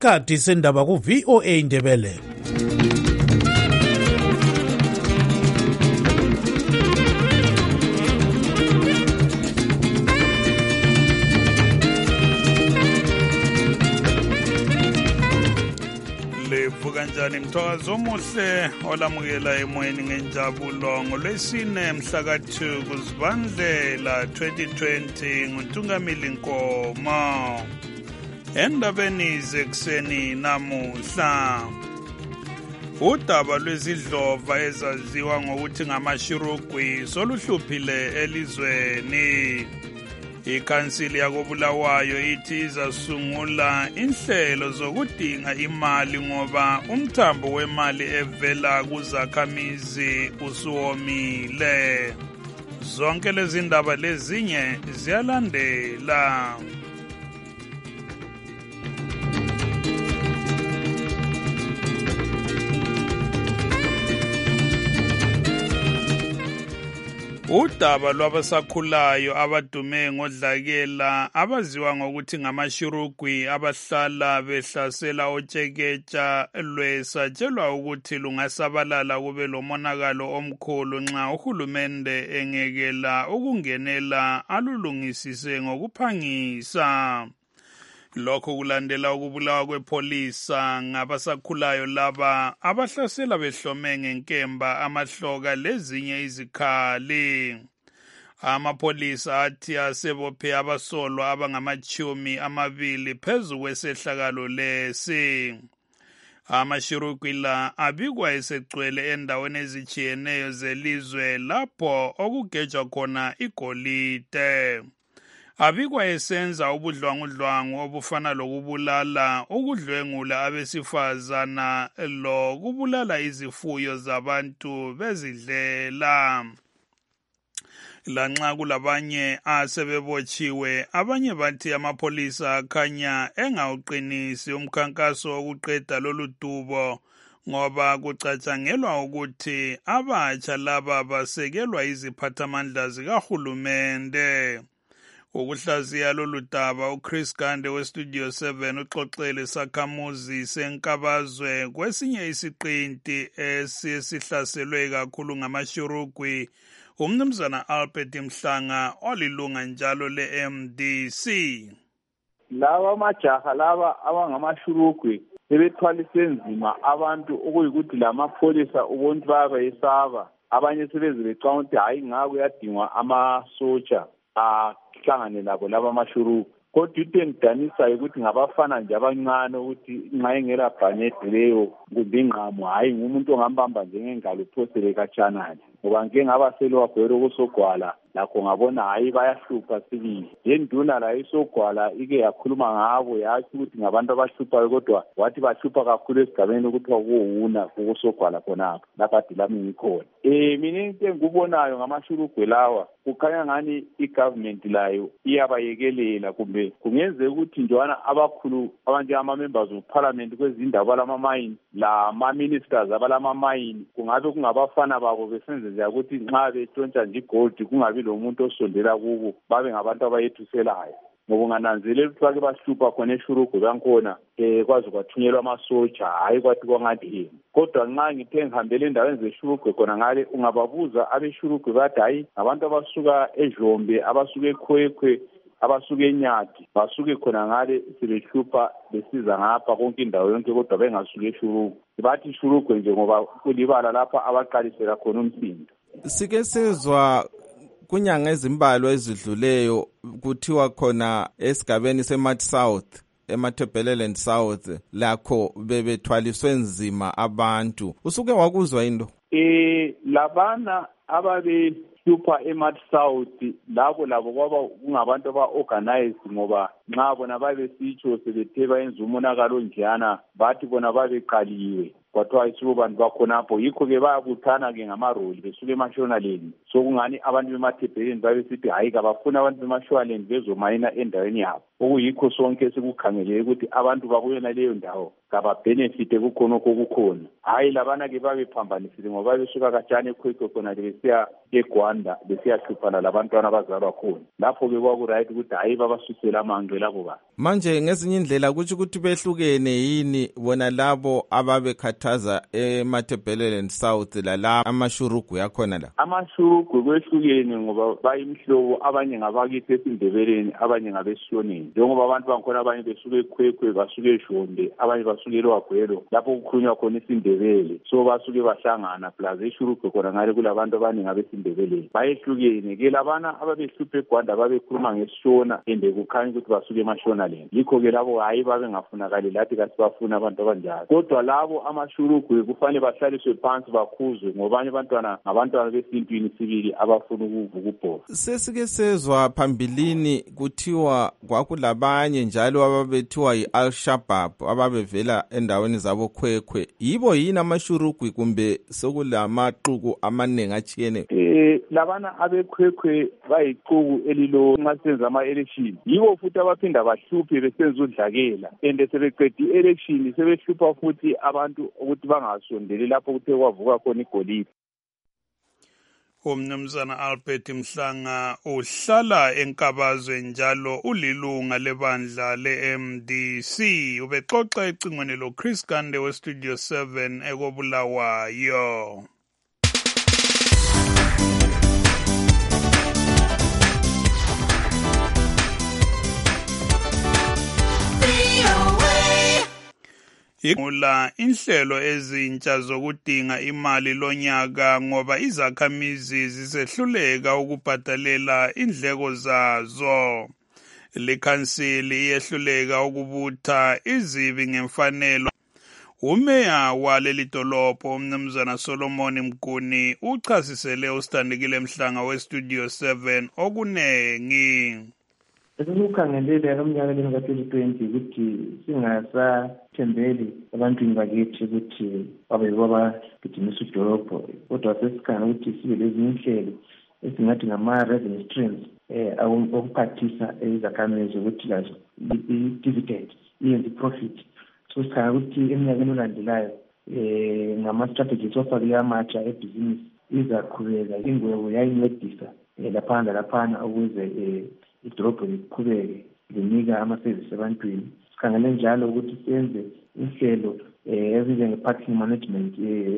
isikhathi sendaba ku-VOA Indebele. Kanjani mthokazi omuhle olamukela emoyeni ngenjabulo ngolwesine mhla ka-2 kuZibandlela 2020 nguNtungamili Nkomo. Endabeni zekuseni namuhla, udaba lwezidlova ezaziwa ngokuthi ngamashurugwi soluhluphile elizweni. Ikhansili yakoBulawayo ithi izasungula inhlelo zokudinga imali ngoba umthambo wemali evela kuzakhamizi usuwomile. Zonke lezi ndaba lezinye ziyalandela. Udaba lwabasakhulayo abadume ngodlakela abaziwa ngokuthi ngamashurugwi abahlala behlasela otsheketsha lwesatshelwa ukuthi lungasabalala kube lomonakalo omkhulu nxa uhulumende engekela ukungenela alulungisise ngokuphangisa. Lokho kulandela ukubulawa kwepholisa ngabasakhulayo laba abahlasela behlome ngenkemba, amahloka lezinye izikhali. Amapholisa athi asebophe abasolwa abangama-20 phezu kwesehlakalo lesi. Amashurugwi la abikwa esegcwele endaweni ezitshiyeneyo zelizwe lapho okugejwa khona igolide. Abikwa esenza ubudlwangudlwangu obufana lokubulala, ukudlwengula abesifazana lokubulala izifuyo zabantu bezidlela. Lanxa kulabanye asebebotshiwe, abanye bathi amapholisa akhanya engawuqinisi umkhankaso wokuqeda lolu dubo ngoba kucatshangelwa ukuthi abatsha laba basekelwa iziphathamandla zikahulumende. Ukuhlaziya lolu daba, uChris Gande weStudio 7 uxoxele sakhamuzi senkabazwe kwesinye isiqinti esihlaselwe kakhulu ngamashurugwi, umnumzana Albert Mhlanga olilunga njalo le-MDC. Laba majaha laba abangamashurugwi sebethwalise nzima abantu okuyikuthi lamapholisa ubuntu bayabesaba. Abanye sebeze becanga ukuthi hayi ngaku yadingwa amasotsha ahlangane labo laba amashurugwi. Kodwa into engidanisayo ukuthi ngabafana nje abancane ukuthi nxa engela bhanede leyo kumbe ingqamo, hayi ngumuntu ongambamba njengengalo uphosele katshanani. Ngoba ngike ngabaselwa gwero kusogwala lakho ngabona hayi bayahlupha sibili. Yenduna la isogwala ike yakhuluma ngabo yathi ukuthi ngabantu abahluphayo, kodwa wathi bahlupha kakhulu esigabeni ukuthi kuwuna kusogwala khonapha lapha ade lami ngikhona. Mina into engikubonayo ngamashurugwe lawa kukhanya ngani igovernment layo iyabayekelela, kumbe kungenzeka ukuthi njwana abakhulu abanjengama-members of parliament kwezindaba lama-mine lama-ministers abalama-mine kungabe kungabafana babo besenzela ukuthi nxa betshontsha nje igold kungabi lomuntu osondela kubo, babe ngabantu abayethuselayo. Ngoba ungananzelela ukuthi bake bahlupha khona eshurugwe bankhona kwaze kwathunyelwa amasotsha, hayi kwathi kwangathi. Kodwa nxa ngithe ngihambele endaweni zeshurugwe khona ngale ungababuza abeshurugwe bathi hayi ngabantu abasuka eJombe, abasuka eKhwekhwe, abasuka eNyati, basuke khona ngale sebehlupha besiza ngapha konke indawo yonke, kodwa bengasuka eshurugwe. Bathi ishurugwe nje ngoba kulibala lapha abaqalisela khona umsindo. Sike sezwa kunyanga ezimbalwa ezidluleyo kuthiwa khona esigabeni seMat South, eMatabeleland South, lakho bebethwaliswe nzima abantu. Usuke wakuzwa into? Labana ababehlupha eMat South labo kwaba kungabantu aba-organized, ngoba nxa bona babesitsho sebethe bayenza umonakalo njana bathi bona babeqaliwe kwathiwa ayisibo bantu bakhonapho. Yikho-ke bayabuthana-ke ngamaroli besuka eMashonaland. So kungani abantu bemathebheleni babesithi hayi kabafuna abantu beMashonaland bezomayina endaweni yabo. Okuyikho sonke sikukhangelele ukuthi abantu bakuyona leyo ndawo kababhenefite kukhonokho kukhona. Hayi labana-ke babephambanisile ngoba besuka katshani behlukana eKwekwe khona besiya eGwanda besiyahluphana labantwana abazalwa khona. Lapho-ke kwaku-right ukuthi hayi babasusele amangwe labo bantu. Manje ngezinye indlela kutsho ukuthi behlukene yini bona labo ababekhathaza eMatabeleland South la amashurugu yakhona la? Amashurugu kwehlukene ngoba bayimhlobo, abanye ngabakithi esindebeleni, abanye ngabesishoneni. Njengoba abantu bangikhona abanye besuke eKwekwe, basuke eJombe, abanye basuke eLwagwelo, lapho kukhulunywa khona isindebele. So basuke bahlangana plus eshurugu khona ngale kulabantu abaningi abesindebeleni. Bayehlukene ke labana ababehluphe eGwanda babekhuluma ngesishona ende kukhanya ukuthi basuke eMashonaland. Yikho-ke labo hayi babengafunakali lathi kasibafuna abantu abanjalo. Kodwa labo amashurugu kufanele bahlaliswe phansi bakhuzwe ngoba abanye abantwana ngabantwana besintwini sibili abafuna ukuvuka ubhosa. Sesike sezwa phambilini kuthiwa kwakulabanye njalo ababethiwa yi-Al-Shabaab ababevela endaweni zabo Kwekwe. Yibo yini amashurugu kumbe sokulamaqhuku amaningi achiyene? Labana abeKwekwe bayiqhuku elilo nxa senza ama-election. Yibo futhi abaphinda bahluphe besenza udlakela. And sebeqeda i-election sebehlupha futhi abantu ukuthi bangasondeli lapho kuthe kwavuka khona igolide. Umnumzana Albert Mhlanga uhlala eNkabazwe njalo ulilunga lebandla le-MDC. Ubexoxa ecingweni lo Chris Kande weStudio 7 ekobulawayo. Ingula inhlelo ezintsha zokudinga imali lonyaka ngoba izakhamizi zisehluleka ukubhadalela indleko zazo. Lekhansili iyehluleka ukubutha izibi ngemfanelo. Umeya waleli dolopho umnumzana Solomon Mguni uchasisele uStandekile Mhlanga weStudio 7 okunengi. Esikukhangelele lomnyaka ka-2020 ukuthi singasathembeli ebantwini bakithi ukuthi babe babagijimisa idolobho, kodwa sesikhangela ukuthi sibe lezinye inhlelo esingathi ngama-revenue streams okuphathisa izakhamizi ukuthi lazo i-dividend iyenze i-profit. So sikhangela ukuthi eminyakeni olandelayo ngama-strategies ofake amatsha ebhizinisi izaqhubeka ingwebo yayincedisa laphana ukuze idolobho liqhubeke linika amasevisi ebantwini. Sikhangele njalo ukuthi senze inhlelo ezinjenge-parking management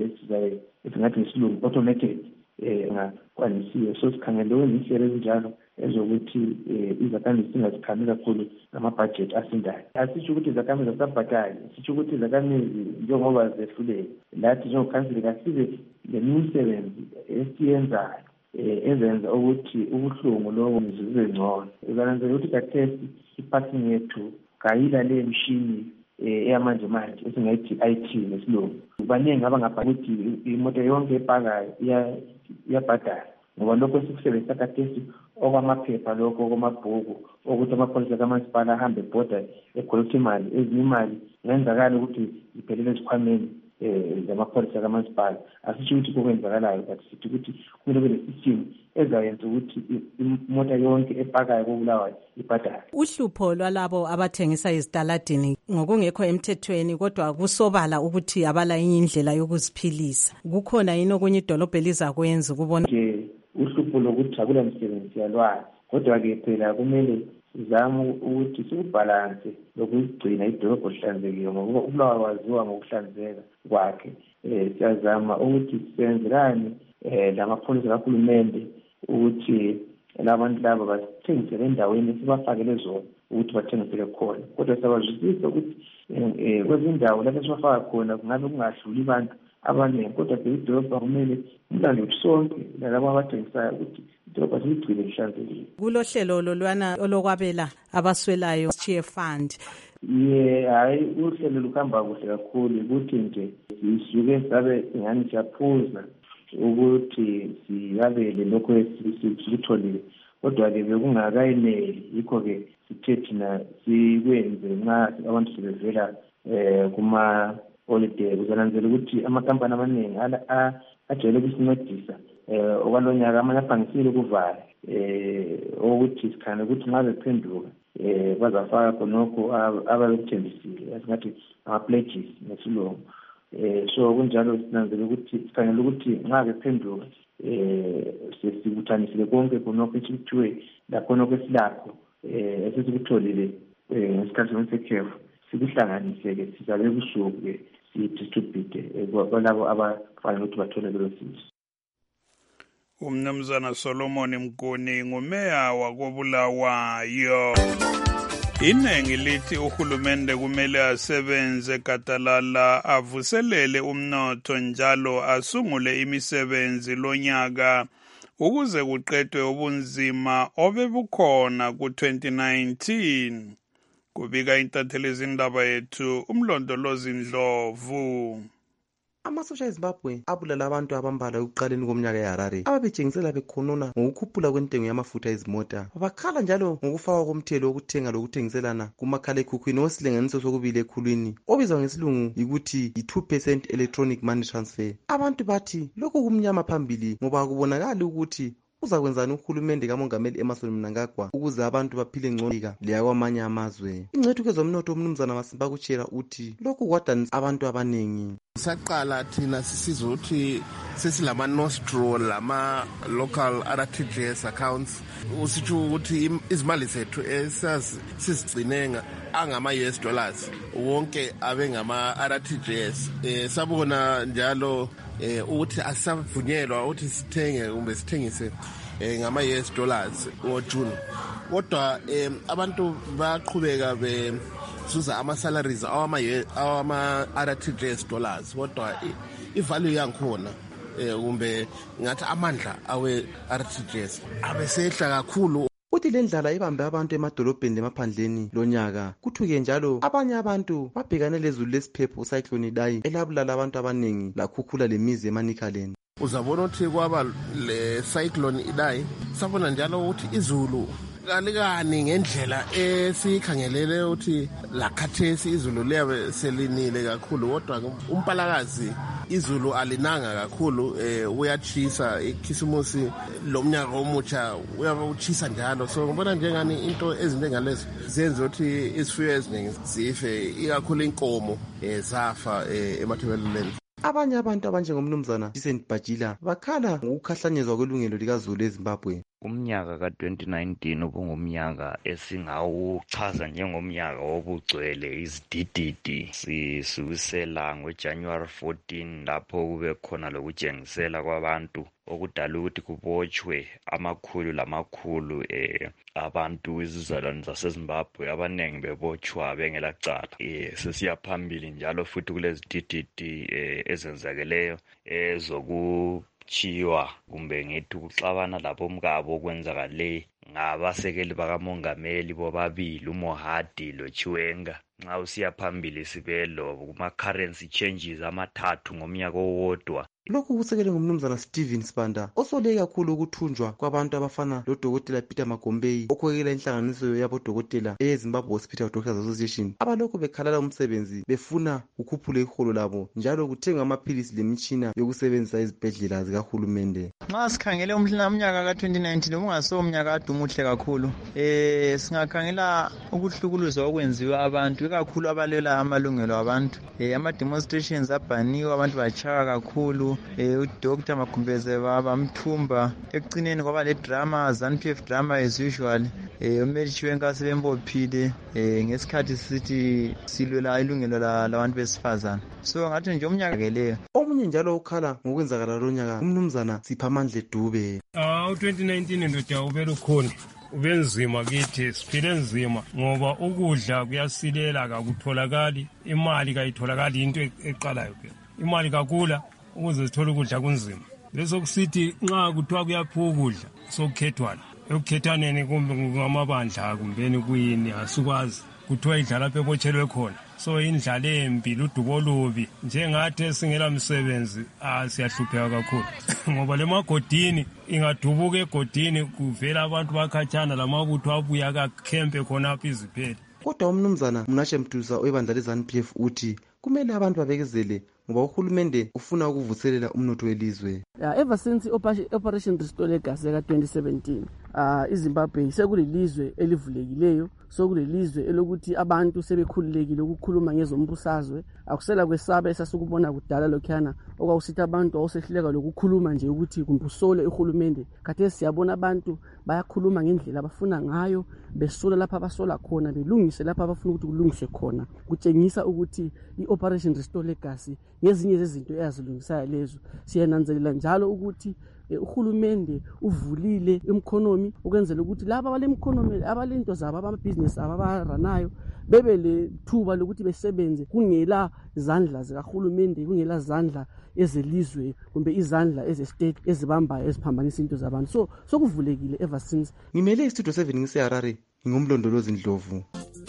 esingathi ngesilungu automated ngakwanisiwe. So sikhangele wenza inhlelo ezinjalo ezokuthi izakhamizi zingazikhami kakhulu ngamabhajethi asindayo. Asisho ukuthi izakhamizi azisabhadali, sisho ukuthi izakhamizi njengoba zehluleke lathi njengokhansili kasibe lemisebenzi esiyenzayo ezenza ukuthi ubuhlungu lobo bube ngcono. Uzananzela ukuthi kathesi i-parking yethu kayila le mshini eyamanje manje esingayithi IT ngesilungu. Baningi abangabhali ukuthi imoto yonke epakayo iyabhadala ngoba lokho sikusebenzisa kathesi okwamaphepha lokho okwamabhuku ukuthi amapholisa kamasipala ahambe ebhoda ekolekta imali. Ezinye imali ngenzakala ukuthi ziphelele ezikhwameni zamapholisa kamasipala. Asisho ukuthi kokwenzakalayo but sithi ukuthi kumele kube ne-system ezayenza ukuthi imoto yonke epakayo kobulawayo ibhadale. Uhlupho lwalabo abathengisa izitaladini ngokungekho emthethweni kodwa kusobala ukuthi abala enye indlela yokuziphilisa. Kukhona yini okunye idolobho elizakwenza ukubona nje uhlupho lokuthi akula msebenzi yalwazi, kodwa-ke phela kumele sizame ukuthi sikubhalanse lokugcina idolobho lihlanzekile ngoba ubulawayo waziwa ngokuhlanzeka kwakhe. Siyazama ukuthi senzelani lamapholisa kahulumende ukuthi labantu laba bathengisele endaweni esibafakele zona ukuthi bathengisele khona, kodwa siyabazwisisa ukuthi kwezindawo lapho esibafaka khona kungabe kungadluli abantu abaningi, kodwa idolobho kumele umlando sonke nalabo abathengisayo ukuthi idolobho siligcine lihlanzekile. Kulo hlelo lolwana olokwabela abaswelayo Cheer Fund. Hayi uhlelo luhamba kuhle kakhulu ukuthi nje sisuke sabe ingani siyaphuza ukuthi siyabele lokho esikutholile, kodwa-ke bekungakayeneli. Yikho-ke sithe thina sikwenze nxa abantu sebevela kuma-holiday. Uzananzela ukuthi amakampani amaningi ajwayele ukusincedisa okwalonyaka amanye aphangisile ukuvala ukuthi sikhane ukuthi nxa bephenduka bazafaka khonokho ababekuthembisile esingathi ama-pledges ngesilungu. So kunjalo sinanzela ukuthi sifanele ukuthi nxa bephenduka sesibuthanisile konke khonokho esikuthiwe lakhonokho esilakho esesikutholile ngesikhathi somsekhefu sikuhlanganise-ke sizabe kusuku-ke siyidistribute kwalabo abafanele ukuthi bathole lelo sizo. Umnumzana Solomon Mguni ngumeya wakobulawayo. Iningi lithi uhulumende kumele asebenze gadalala avuselele umnotho njalo asungule imisebenzi lonyaka ukuze kuqedwe ubunzima obebukhona ku-2019. Kubika intatheli izindaba yethu umlondolozi Ndlovu. Amasosha eZimbabwe abulala abantu abambala ekuqaleni komnyaka eHarare ababetshengisela bekhonona ngokukhuphula kwentengo yamafutha ezimota. Bakhala njalo ngokufakwa komthelo wokuthenga lokuthengiselana kumakhalekhukhwini osilinganiso sokubili ekhulwini obizwa ngesilungu ukuthi yi-2% electronic money transfer. Abantu bathi lokhu kumnyama phambili ngoba akubonakali ukuthi uzakwenzani uhulumende kamongameli Emmerson Mnangagwa ukuze abantu baphile ngcono leyakwamanye amazwe. Ingcethu kezomnotho umnumzana Masimba kutshela uthi lokhu kwadanisa abantu abaningi. Saqala thina sisizwe ukuthi sesilama nostro lama local RTGS accounts usitsho ukuthi izimali zethu sizigcine angama US dollars wonke abe ngama RTGS. Sabona njalo ukuthi asavunyelwa ukuthi sithenge kumbe sithengise ngama US dollars ngoJune. Kodwa abantu baqhubeka bezuza ama salaries awama RTGS dollars kodwa ivalue yankhona kumbe ngathi amandla awe RTGS abesehla kakhulu. Uthi le ndlala ibambe abantu emadolobheni lemaphandleni lonyaka. Kuthuke njalo abanye abantu babhekane lezulu lesiphepho ucyclone Idai elabulala abantu abaningi lakhukhula lemizi eManicaland. Uzabona ukuthi kwaba le cyclone Idai sabona njalo ukuthi izulu kalikani ngendlela esikhangelele ukuthi lakhathesi izulu liyabe selinile kakhulu kodwa umpalakazi izulu alinanga kakhulu uyachisa ikhisimusi lomnyaka omutsha uyachisa njalo. So ngibona njengani into ezinengalezo zenza ukuthi isifuyo eziningi zife ikakhulu inkomo zafa emathebeleleni. Abanye abantu abanjengomnumzana Decent Bajila bakhala ngokukhahlanyezwa kwelungelo likazulu eZimbabwe. Umnyaka ka-2019 ubungumnyaka esingawuchaza njengomnyaka wobugcwele izidididi. Sisukisela ngoJanuary 14 lapho kube khona lokutshengisela kwabantu okudala ukuthi kubotshwe amakhulu lamakhulu abantu izizalwane zaseZimbabwe abaningi bebotshwa bengelacala. Sesiya phambili njalo futhi kulezidididi ezenzakeleyo ezokuchiwa kumbe ngithi ukuxabana lapho mkabo okwenzakale ngabasekeli bakamongameli bobabili uMohadi loChiwenga. Nxa usiya phambili sibelo kuma-currency changes amathathu ngomnyaka owodwa. Lokhu kusekele ngumnumzana Steven Sibanda osole kakhulu ukuthunjwa kwabantu abafana loDokotela Peter Magombei okhokela inhlanganiso yabodokotela eZimbabwe Hospital Doctors Association abalokhu bekhalala umsebenzi befuna ukhuphule iholo labo njalo kuthengwa amaphilisi lemitshina yokusebenzisa ezibhedlela zikahulumende. Nxa sikhangele umnyaka ka-2019 ungaso umnyaka adumuhle kakhulu. Singakhangela ukuhlukuluzwa okwenziwa abantu ikakhulu abalela amalungelo abantu. Ama-demonstrations abhaniwe abantu batshaya kakhulu. uDr Magumbeze bamthumba ekucineni kwaba le drama ZANU-PF drama as usual. uMary Chiwenga sebembophile ngesikhathi sithi silwela ilungelo labantu besifazana. So ngathi nje umnyaka leyo. Omunye njalo ukhala ngokwenzakala lonyaka umnumzana Siphamandla Dube. 2019 ndoda ubelukhona ubenzima kithi siphile nzima ngoba ukudla kuyasilela akutholakali, imali kayitholakali into eqalayo phela. Imali kakula ukuze sithole ukudla kunzima. Leso kusithi nxa kuthiwa kuyaphuka ukudla sokukhethwana ekukhethaneni kumbe ngamabandla kumbeni kuyini asikwazi kuthiwa idlala lapho ebotshelwe khona. So indlala embi ludubo olubi njengathi singela msebenzi siyahlupheka kakhulu ngoba lemagodini ingadubuka egodini kuvela abantu bakhatshana lamabutho abuya kakhempe khonapho iziphele. Kodwa umnumzana Mnashe Mtusa oyibandla leZANU-PF uthi kumele abantu babekezele ngoba uhulumende ufuna ukuvuselela umnotho welizwe. Ever since Operation Restore Legacy ka 2017 iZimbabwe sekulilizwe elivulekileyo sokulelizwe elokuthi abantu sebekhululekile ukukhuluma ngezombusazwe, akusela kwesaba esasikubona kudala lokhuyana okwawusithi abantu awusehluleka lokukhuluma nje ukuthi kumbusole uhulumende. Khathesi siyabona abantu bayakhuluma ngendlela abafuna ngayo, besola lapha abasola khona, belungise lapha abafuna ukuthi kulungiswe khona. Kutshengisa ukuthi i-Operation Restore Legacy ngezinye zezinto eyazilungisayo lezo. Siyananzelela njalo ukuthi uhulumende uvulile imkhonomi ukwenzela ukuthi laba abalemkhonomi abalento zabo abamabhizinisi ababaranayo bebe lethuba lokuthi besebenze kungela zandla zikahulumende, kungela zandla ezelizwe kumbe izandla ezestate ezibambayo eziphambanisa into zabantu. So kuvulekile ever since. Ngimele istudio 7 ngiseHarare, ngingumlondolozi Ndlovu.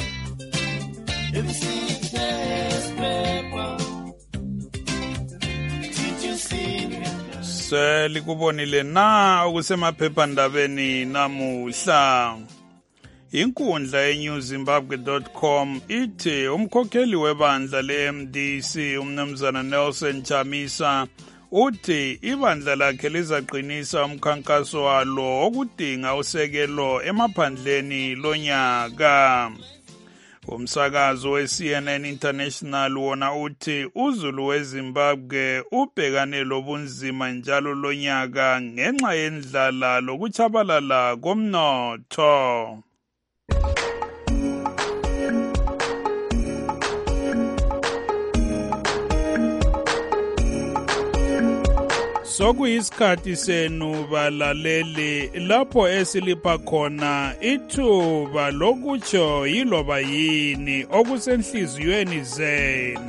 Likubonile na okusemaphephandabeni namuhla. Inkundla yenewzimbabwe.com ithi umkhokheli webandla le-MDC umnumzana Nelson Chamisa uthi ibandla lakhe lizaqinisa umkhankaso walo okudinga usekelo emaphandleni lonyaka. Umsakazo we-CNN International wona uthi uZulu weZimbabwe ubhekane lobunzima njalo lonyaka ngenxa yendlala lokuchabalala komnotho. Sokuyisikhathi senu balaleli lapho esilipha khona ithuba lokutsho yiloba yini okusenhliziyweni zenu.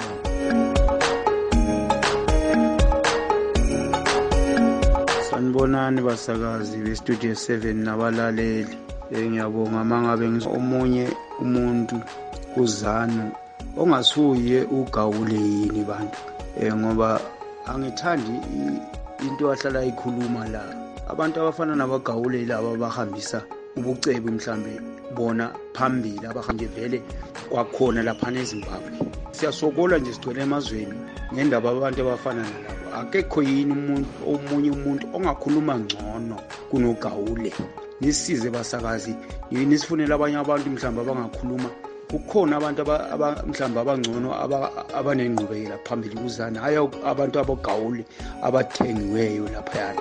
Sanibonani basakazi bestudio 7 nabalaleli. Ngiyabonga mangabe omunye umuntu kuzanu ongasuye ugawule yini bantu. Ngoba angithandi into ahlala ikhuluma la. Abantu abafana nabagawule laba abahambisa ubucebe mhlambe bona phambili abahanje vele kwakhona lapha eZimbabwe. Siyasokola nje sigcwele emazweni ngendaba abantu abafana nalabo. Akekho yini omunye umuntu ongakhuluma ngcono kunogawule. Nisize basakazi yini sifunela abanye abantu mhlamba abangakhuluma. Kukhona abantu mhlamba abangcono abanengqubekela phambili kuzana, hayi abantu abogawule abathengiweyo lapha yana.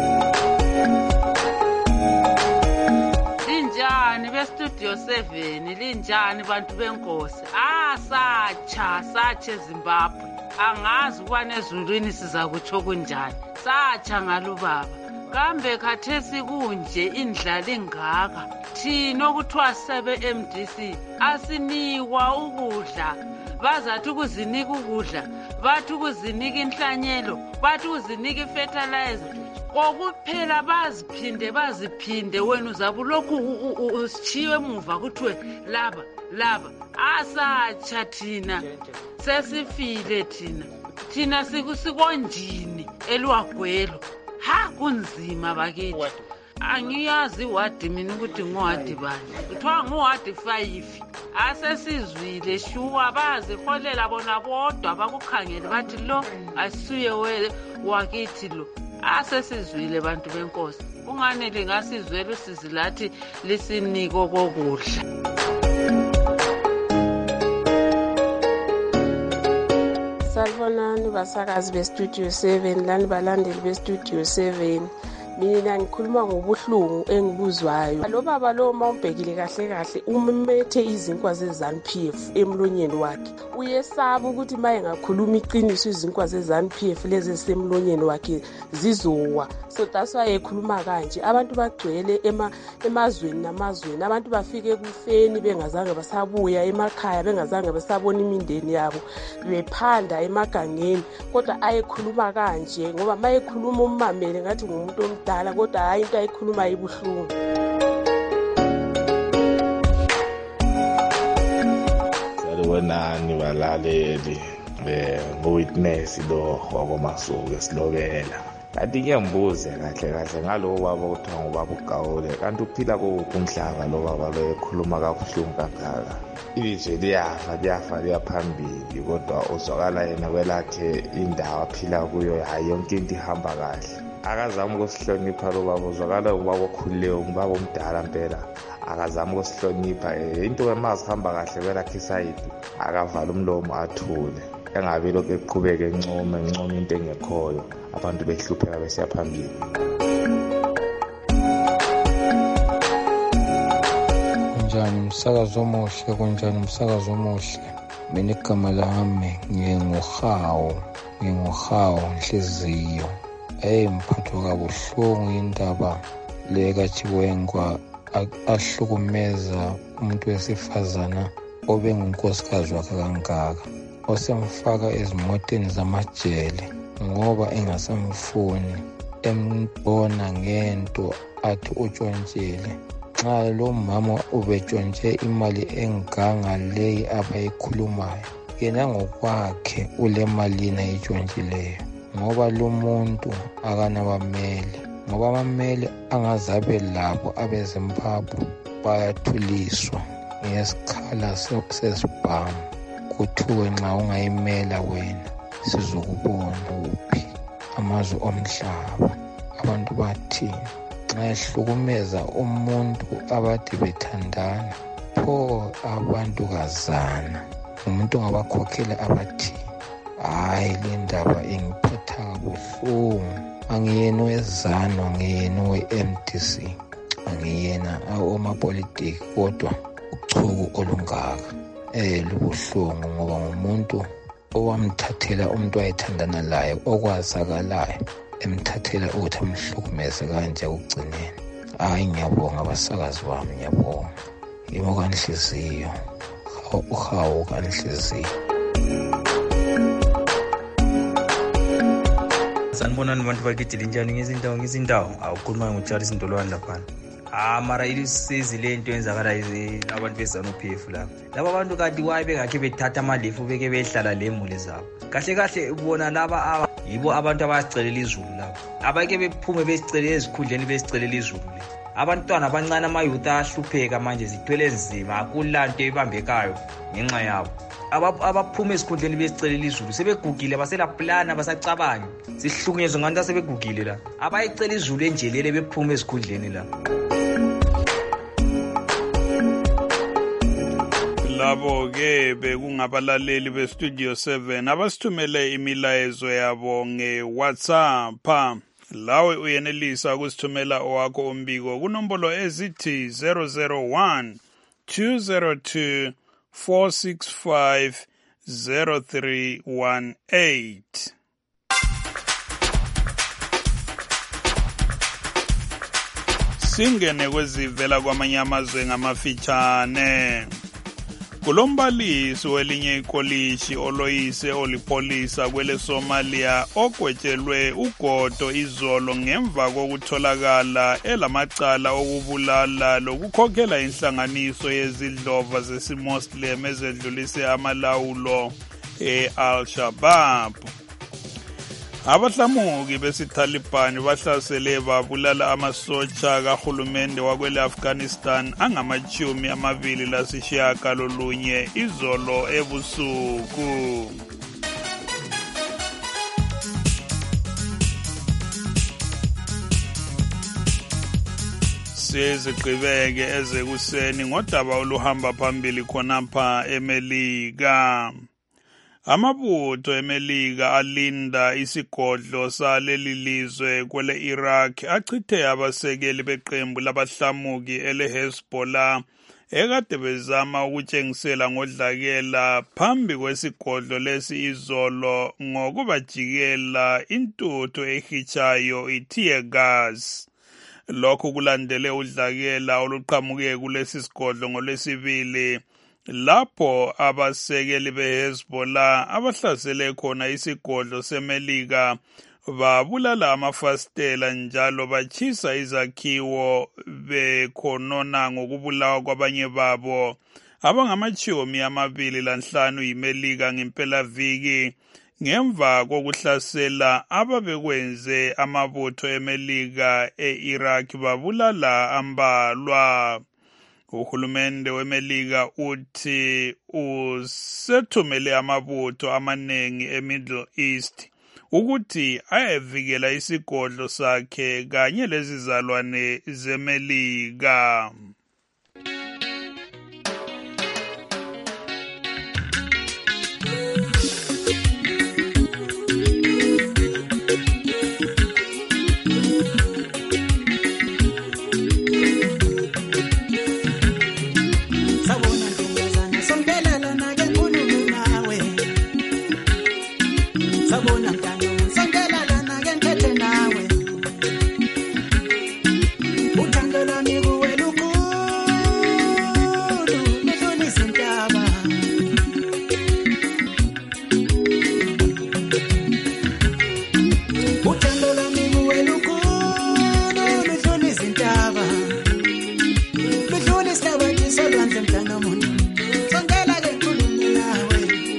Linjani bestudio 7, linjani bantu benkosi? Satsha eZimbabwe. Angazi ukwane ezulwini siza kutsho kunjani. Satsha ngalubaba. Kambe khathesi kunje indlala ingaka. Thina okuthiwa sebe MDC asinikwa ukudla. Bazathi ukuzinika ukudla, bathi ukuzinika inhlanyelo, bathi ukuzinika ifertilizer. Kokuphela baziphinde wena uzabe lokhu usitshiwe emuva kuthiwe laba. Asatsha thina. Sesifile thina sikonjini elwagwelo. Kunzima bakithi. Angiyazi wadi mina ukuthi ngowadi bani. Kuthiwa ngowadi 5. Asesizwile shuwa baziholela bona bodwa bakukhangele bathi lo asisuye wakithi lo. Asesizwile bantu benkosi. Ungane lingasizwela usizi lathi lisiniko kokudla. Salibonani basakazi bestudio 7 lani balandeli bestudio 7. Mina ngikhuluma ngobuhlungu engibuzwayo. Lo baba lo mawubhekile kahle umethe izinkwa zeZANU-PF emlonyeni wakhe. Uyesaba ukuthi maye ngakhuluma iqiniso izinkwa zeZANU-PF lezi esemlonyeni wakhe zizowa. So that's why ekhuluma kanje. Abantu bagcwele emazweni namazweni. Abantu bafike kufeni bengazange basabuya emakhaya, bengazange basabona imindeni yabo, bephanda emagangeni. Kodwa ayekhuluma kanje ngoba mayekhuluma ummamele ngathi ngumuntu omdala, kodwa hayi into ayikhuluma ibuhlungu. Salibonani balaleli, ngo-witness lo wakoMasuku esilobela. Kanti ngiyambuze kahle ngalo baba uthiwa ngubaba uGawule, kanti uphila kuphi umhlaba lo baba lo ekhuluma kabuhlungu kangaka. Ilizwe liyafa liyaphambili, kodwa uzwakala yena kwelakhe indawo aphila kuyo hayi yonke into ihamba kahle. Akazama ukusihlonipha lo baba, uzwakala ubaba okhulile, ubaba omdala mpela. akazama ukusihlonipha into emazihamba kahle kwelakhe isayidi akavala umlomo athule engabe lokhu eqhubeka encoma into engekhoyo abantu behlupheka besiya phambili. Kunjani umsakazo omuhle mina igama lami nginguhawu Nhliziyo. Mphathwa kabuhlungu indaba lekaThikwengwa ahlukumeza umuntu wesifazana obengunkosikazi wakhe kangaka, osemfaka ezimoteni zamajele ngoba engasamfuni, embona ngento athi utshontshele. Nxa lo mama ubetshontshe imali enganga leyi abayikhulumayo, yena ngokwakhe ule malini ayitshontshileyo, ngoba lo muntu akanabameli, ngoba abameli angazabe labo abeZimbabwe bayathuliswa ngesikhala sesibhamu. Kuthiwe nxa ungayimela wena sizokubona uphi amazwe omhlaba. Abantu bathini nxa ehlukumeza umuntu abade bethandana, pho abantukazana umuntu ngabakhokhela abathini? Hayi, le ndaba ingiphatha kabuhlungu. Angiyena owezano, angiyena owe-MDC, angiyena omapolitiki, kodwa uchuku olungaka lubuhlungu ngoba ngumuntu owamthathela umuntu ayethandana laye okwazakalayo, emthathela ukuthi amhlukumeze kanje ekugcineni. Hayi, ngiyabonga abasakazi bami, ngiyabonga. Yimo kaNhliziyo, uhawu kaNhliziyo. Sanibonani bantu bakithi, linjani ngezindawo awukhuluma ngoCharles Ndolwane laphana. Mara ilusizi le nto yenzakala abantu beZANU-PF laba bantu kanti waye bengakhe bethatha amalefu beke behlala lemuli zabo. Kahle ubona laba yibo abantu abazicelela izulu labo, abake bephume besicelela ezikhundleni besicelela izulu. Abantwana abancane amayouth ahlupheka manje, zithwele nzima, akulanto ebambekayo ngenxa yabo. Abaphuma esikhundleni besicelela izulu sebegugile, basela plan, abasacabangi, sihlukunyezwe ngabantu asebegugile la, abayicela izulu enjelele bephuma esikhundleni la. Labo-ke bekungabalaleli beStudio 7 abasithumele imilayezo yabo nge-WhatsApp. Lawe uyenelisa ukusithumela owakho umbiko kunombolo ezithi 001 202 465 0318. Singene kwezivela kwamanye amazwe ngamafitshane. Kulombalisi welinye ikolishi oloyise olipolisa kwele Somalia ogwetshelwe ugodo izolo ngemva kokutholakala elamacala okubulala lokukhokhela inhlanganiso yezidlova zesiMuslim ezedlulise amalawulo e-Al-Shabaab. Abahlamuki besiTaliban bahlasele babulala amasotsha kahulumende wakwele Afghanistan angama-29 izolo ebusuku. Sizigqibeke ezekuseni ngodaba oluhamba phambili khonapha eMelika. Amabutho eMelika alinda isigodlo saleli lizwe kwele Iraq achithe abasekeli beqembu labahlamuki ele-Hezbollah ekade bezama ukutshengisela ngodlakela phambi kwesigodlo lesi izolo ngokubajikela intuthu ehitshayo i-tear gas. Lokhu kulandele udlakela oluqhamuke kulesi sigodlo ngolwesibili, lapho abasekeli beHezbollah abahlasele khona isigodlo seMelika babulala amafastela njalo bachisa izakhiwo bekhonona ngokubulawa kwabanye babo abangama-25 yiMelika ngempelaviki ngemva kokuhlasela ababekwenze amabutho eMelika e-Iraq babulala ambalwa. Uhulumende weMelika uthi usethumele amabutho amanengi eMiddle East ukuthi ayevikela isigodlo sakhe kanye lezizalwane zeMelika. sabona mntana sondela lana ke ngithethe nawe uthando lami kuwe lukhulu lidlulisa intaba uthando lami kuwe lukhulu lidlulisa intaba lidlulisa ihlabathi solwandle mntana muntu sondela ke ngikhulume nawe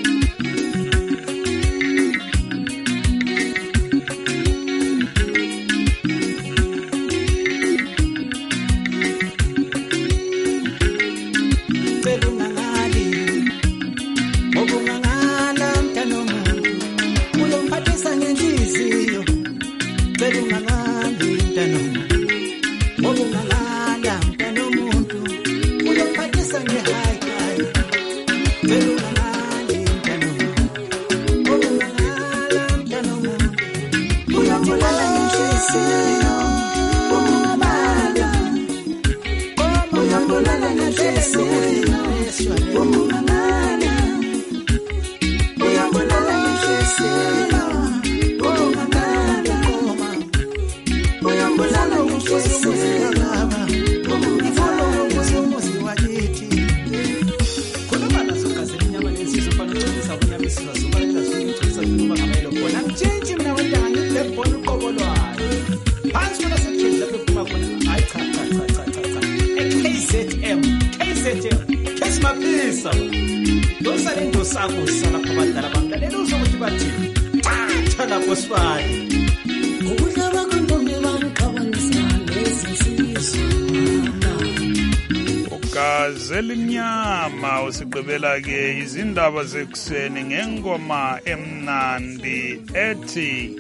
Zelimnyama usigqibela ke izindaba zekuseni ngengoma emnandi ethi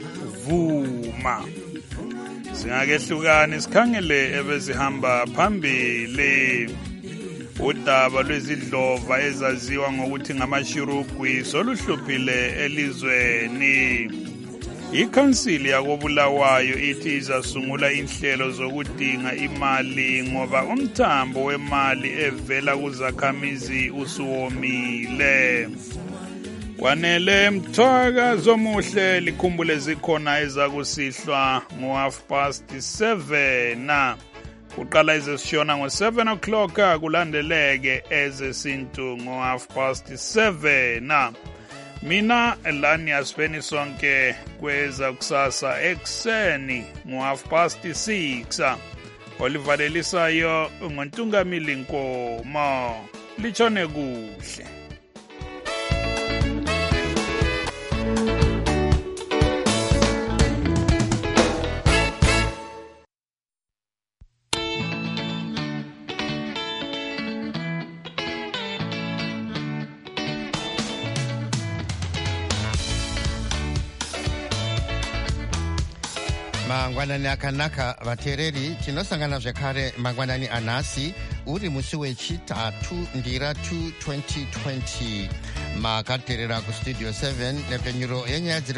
Vuma. Singakehlukani sikhangele ebezihamba phambili. Udaba lwezidlova ezaziwa ngokuthi ngamashurugwi soluhluphile elizweni. Ikhansili yakobulawayo ithi izasungula inhlelo zokudinga imali ngoba umthambo wemali evela kuzakhamizi usuwomile. Kwanele mthwaka zomuhle likhumbule zikhona ezakusihlwa ngo7:30. Uqala izesishona ngo7 o'clock kulandeleke ezesintu ngo7:30. Mina lani asibeni sonke kweza kusasa ekseni ngo6:30. Olivalelisayo ngontungamili Nkomo. Lichone kuhle. mangwanani akanaka vateereri tinosangana zvekare mangwanani anhasi uri musi wechitatu ndira 2 2020 makateerera kustudio 7 nepfenyuro yenyaya dziri